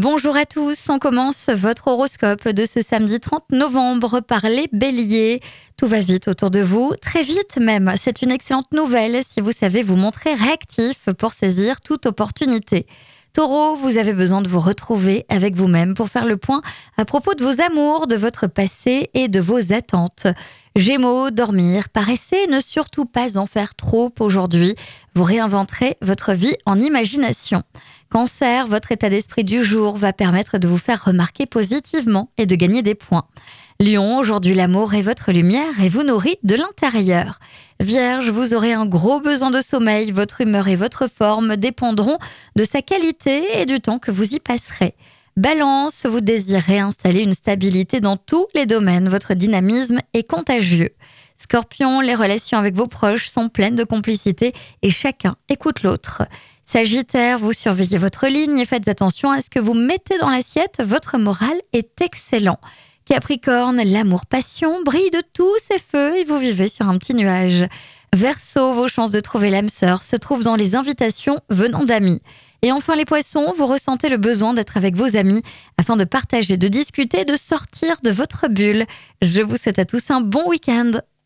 Bonjour à tous, on commence votre horoscope de ce samedi 30 novembre par les béliers. Tout va vite autour de vous, très vite même. C'est une excellente nouvelle si vous savez vous montrer réactif pour saisir toute opportunité. Taureau, vous avez besoin de vous retrouver avec vous-même pour faire le point à propos de vos amours, de votre passé et de vos attentes. Gémeaux, dormir, paressez, ne surtout pas en faire trop aujourd'hui. Vous réinventerez votre vie en imagination. Cancer, votre état d'esprit du jour va permettre de vous faire remarquer positivement et de gagner des points. Lion, aujourd'hui l'amour est votre lumière et vous nourrit de l'intérieur. Vierge, vous aurez un gros besoin de sommeil, votre humeur et votre forme dépendront de sa qualité et du temps que vous y passerez. Balance, vous désirez installer une stabilité dans tous les domaines, votre dynamisme est contagieux. Scorpion, les relations avec vos proches sont pleines de complicité et chacun écoute l'autre. Sagittaire, vous surveillez votre ligne et faites attention à ce que vous mettez dans l'assiette, votre moral est excellent. Capricorne, l'amour-passion brille de tous ses feux et vous vivez sur un petit nuage. Verseau, vos chances de trouver l'âme sœur se trouvent dans les invitations venant d'amis. Et enfin les poissons, vous ressentez le besoin d'être avec vos amis afin de partager, de discuter, de sortir de votre bulle. Je vous souhaite à tous un bon week-end.